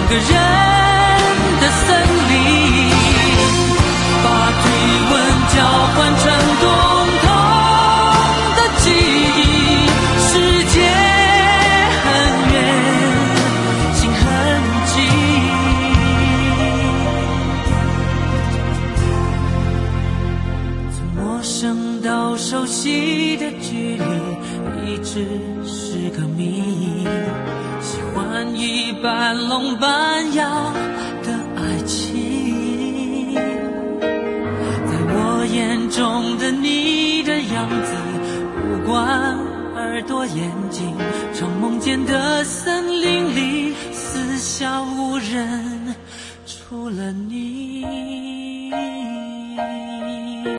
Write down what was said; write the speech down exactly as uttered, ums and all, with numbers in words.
个人的森林，把体温交换成共同的记忆。世界很远，心很近，从陌生到熟悉的距离，一直是个谜。喜欢一半聋半哑的爱情，在我眼中的你的样子，五官、耳朵、眼睛，trong梦间的森林里，四下无人，除了你。